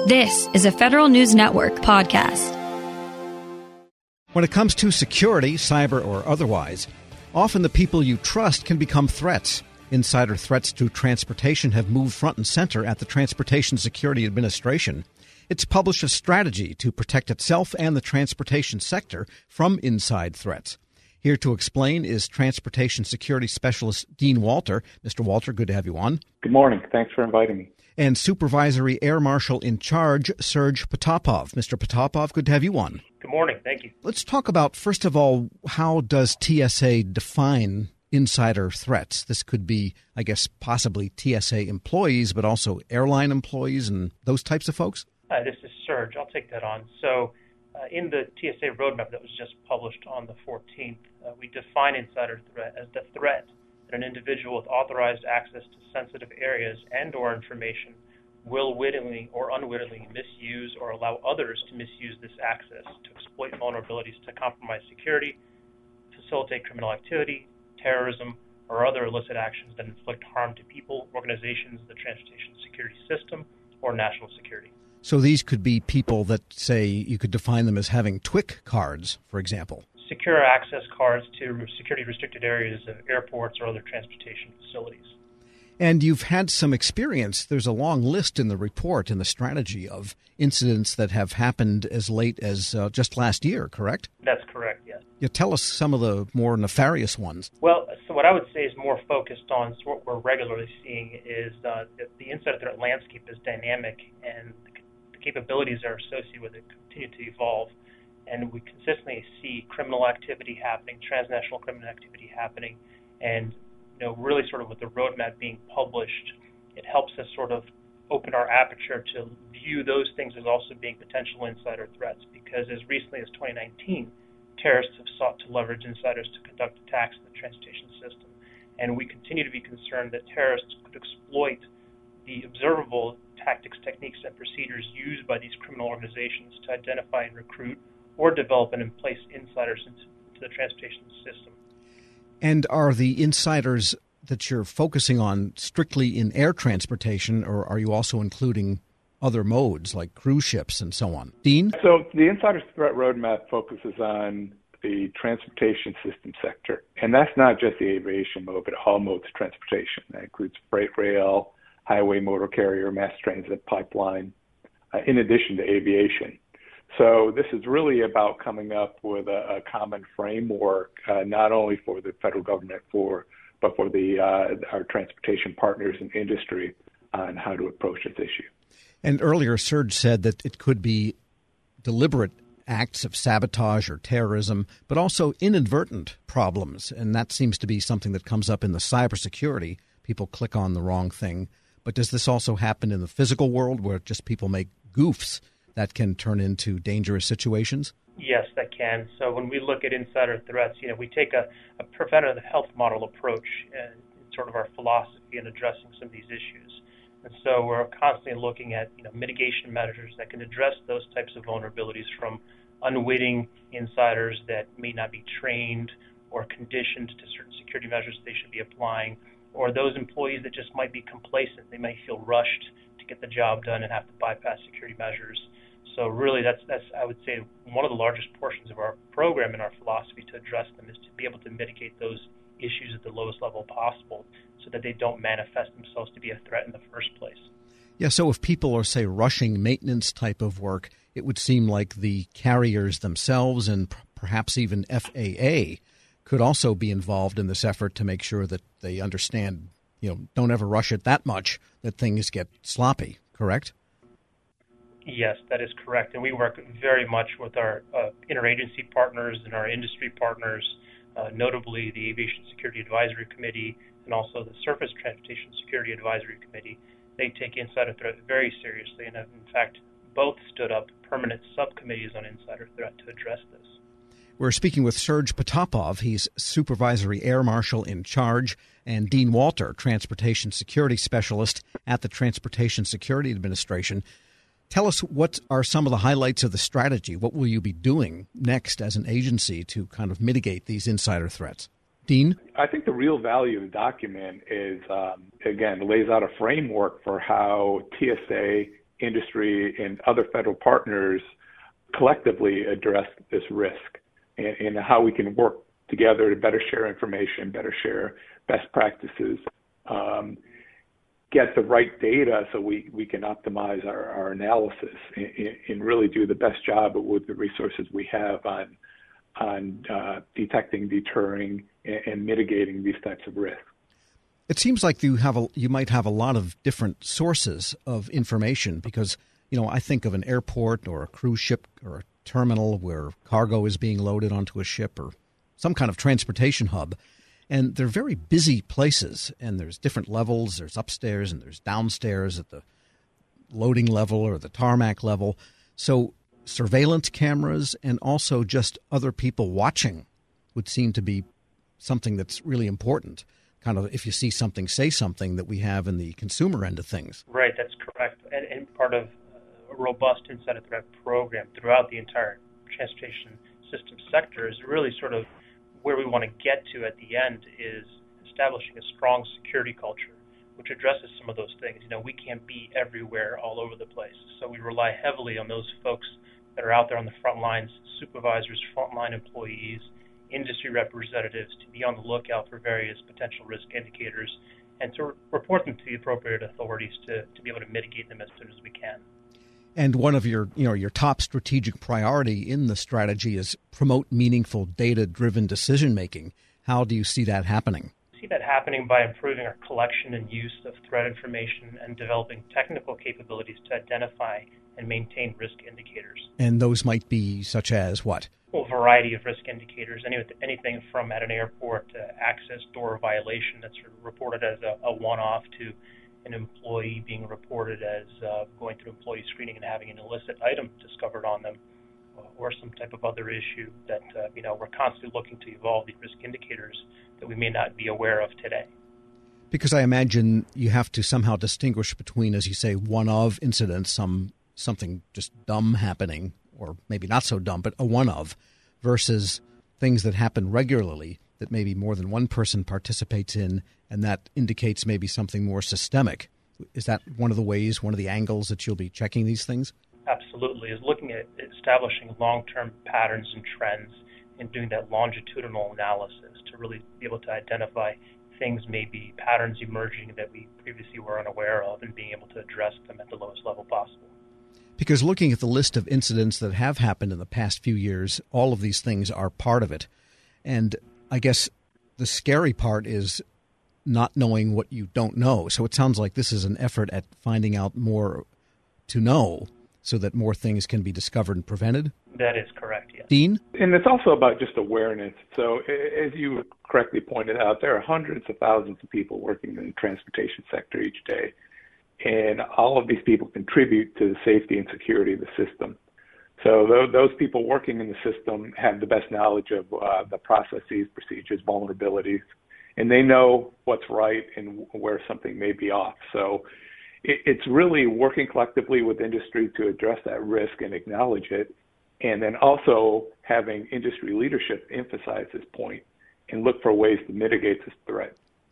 This is a Federal News Network podcast. When it comes to security, cyber or otherwise, often the people you trust can become threats. Insider threats to transportation have moved front and center at the Transportation Security Administration. It's published a strategy to protect itself and the transportation sector from inside threats. Here to explain is Transportation Security Specialist Dean Walter. Mr. Walter, good to have you on. Good morning. Thanks for inviting me. And Supervisory Air Marshal in Charge, Serge Potapov. Mr. Potapov, good to have you on. Good morning. Thank you. Let's talk about, first of all, how does TSA define insider threats? This could be, I guess, possibly TSA employees, but also airline employees and those types of folks? Hi, this is Serge. I'll take that on. So in the TSA roadmap that was just published on the 14th, we define insider threat as the threat that an individual with authorized access to sensitive areas and or information will wittingly or unwittingly misuse or allow others to misuse this access to exploit vulnerabilities to compromise security, facilitate criminal activity, terrorism, or other illicit actions that inflict harm to people, organizations, the transportation security system, or national security. So these could be people that, say, you could define them as having TWIC cards, for example. Secure access cards to security-restricted areas of airports or other transportation facilities. And you've had some experience. There's a long list in the report, in the strategy, of incidents that have happened as late as just last year, correct? That's correct, yes. You tell us some of the more nefarious ones. Well, so what I would say is more focused on what we're regularly seeing is that the insider threat landscape is dynamic and the capabilities that are associated with it continue to evolve. And we consistently see criminal activity happening, transnational criminal activity happening, and really sort of with the roadmap being published, it helps us sort of open our aperture to view those things as also being potential insider threats, because as recently as 2019, terrorists have sought to leverage insiders to conduct attacks in the transportation system. And we continue to be concerned that terrorists could exploit the observable tactics, techniques, and procedures used by these criminal organizations to identify and recruit or develop and place insiders into the transportation system. And are the insiders that you're focusing on strictly in air transportation, or are you also including other modes like cruise ships and so on? Dean? So the insider threat roadmap focuses on the transportation system sector. And that's not just the aviation mode, but all modes of transportation. That includes freight rail, highway, motor carrier, mass transit, pipeline, in addition to aviation. So this is really about coming up with a common framework, not only for the federal government, but for our transportation partners in industry on how to approach this issue. And earlier, Serge said that it could be deliberate acts of sabotage or terrorism, but also inadvertent problems. And that seems to be something that comes up in the cybersecurity. People click on the wrong thing. But does this also happen in the physical world where just people make goofs that can turn into dangerous situations? Yes, that can. So when we look at insider threats, we take a preventative health model approach in sort of our philosophy in addressing some of these issues. And so we're constantly looking at mitigation measures that can address those types of vulnerabilities, from unwitting insiders that may not be trained or conditioned to certain security measures they should be applying, or those employees that just might be complacent. They might feel rushed to get the job done and have to bypass security measures. So really that's I would say one of the largest portions of our program and our philosophy to address them is to be able to mitigate those issues at the lowest level possible so that they don't manifest themselves to be a threat in the first place. Yeah, so if people are, say, rushing maintenance type of work, it would seem like the carriers themselves and perhaps even FAA could also be involved in this effort to make sure that they understand, don't ever rush it that much that things get sloppy, correct? Yes, that is correct. And we work very much with our interagency partners and our industry partners, notably the Aviation Security Advisory Committee and also the Surface Transportation Security Advisory Committee. They take insider threat very seriously and have, in fact, both stood up permanent subcommittees on insider threat to address this. We're speaking with Serge Potapov. He's Supervisory Air Marshal in Charge, and Dean Walter, Transportation Security Specialist at the Transportation Security Administration. Tell us, what are some of the highlights of the strategy? What will you be doing next as an agency to kind of mitigate these insider threats? Dean? I think the real value of the document is, again, lays out a framework for how TSA industry and other federal partners collectively address this risk, and how we can work together to better share information, better share best practices, get the right data so we can optimize our analysis and really do the best job with the resources we have on detecting, deterring, and mitigating these types of risks. It seems like you might have a lot of different sources of information because, I think of an airport or a cruise ship or a terminal where cargo is being loaded onto a ship or some kind of transportation hub. And they're very busy places, and there's different levels. There's upstairs and there's downstairs at the loading level or the tarmac level. So surveillance cameras and also just other people watching would seem to be something that's really important. Kind of, if you see something, say something, that we have in the consumer end of things. Right, that's correct. And part of a robust insider threat program throughout the entire transportation system sector is really sort of where we want to get to at the end is establishing a strong security culture, which addresses some of those things. We can't be everywhere all over the place. So we rely heavily on those folks that are out there on the front lines, supervisors, frontline employees, industry representatives, to be on the lookout for various potential risk indicators and to report them to the appropriate authorities to be able to mitigate them as soon as we can. And one of your top strategic priority in the strategy is promote meaningful data-driven decision-making. How do you see that happening? We see that happening by improving our collection and use of threat information and developing technical capabilities to identify and maintain risk indicators. And those might be such as what? Well, a variety of risk indicators, anything from at an airport access door violation that's reported as a one-off to an employee being reported as going through employee screening and having an illicit item discovered on them, or some type of other issue that we're constantly looking to evolve these risk indicators that we may not be aware of today. Because I imagine you have to somehow distinguish between, as you say, one-of incidents, something just dumb happening, or maybe not so dumb, but a one-of, versus things that happen regularly that maybe more than one person participates in, and that indicates maybe something more systemic. Is that one of the ways, one of the angles that you'll be checking these things? Absolutely, is looking at establishing long-term patterns and trends and doing that longitudinal analysis to really be able to identify things, maybe patterns emerging that we previously were unaware of, and being able to address them at the lowest level possible. Because looking at the list of incidents that have happened in the past few years, all of these things are part of it. And I guess the scary part is not knowing what you don't know. So it sounds like this is an effort at finding out more to know so that more things can be discovered and prevented? That is correct, yes. Dean? And it's also about just awareness. So as you correctly pointed out, there are hundreds of thousands of people working in the transportation sector each day. And all of these people contribute to the safety and security of the system. So those people working in the system have the best knowledge of the processes, procedures, vulnerabilities, and they know what's right and where something may be off. So it's really working collectively with industry to address that risk and acknowledge it, and then also having industry leadership emphasize this point and look for ways to mitigate this threat.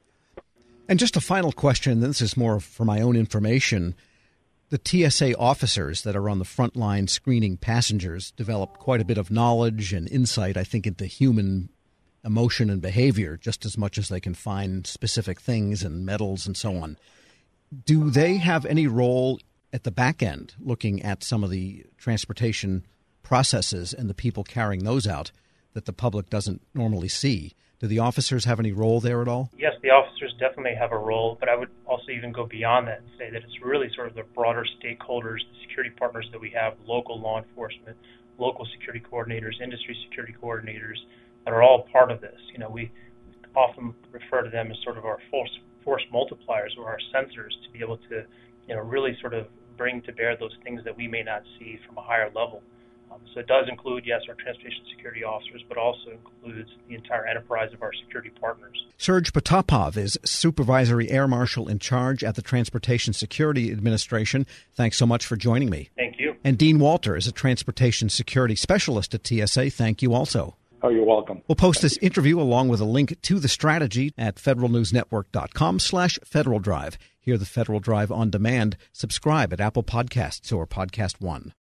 And just a final question, this is more for my own information. The TSA officers that are on the front line screening passengers develop quite a bit of knowledge and insight, I think, into human emotion and behavior, just as much as they can find specific things and metals and so on. Do they have any role at the back end, looking at some of the transportation processes and the people carrying those out that the public doesn't normally see? Do the officers have any role there at all? Yes, the officers definitely have a role, but I would also even go beyond that and say that it's really sort of the broader stakeholders, the security partners that we have, local law enforcement, local security coordinators, industry security coordinators, that are all part of this. We often refer to them as sort of our force multipliers or our sensors to be able to, really sort of bring to bear those things that we may not see from a higher level. So it does include, yes, our transportation security officers, but also includes the entire enterprise of our security partners. Serge Potapov is Supervisory Air Marshal in charge at the Transportation Security Administration. Thanks so much for joining me. Thank you. And Dean Walter is a Transportation Security Specialist at TSA. Thank you also. Oh, you're welcome. We'll post this interview along with a link to the strategy at federalnewsnetwork.com/Federal Drive. Hear the Federal Drive on demand. Subscribe at Apple Podcasts or Podcast One.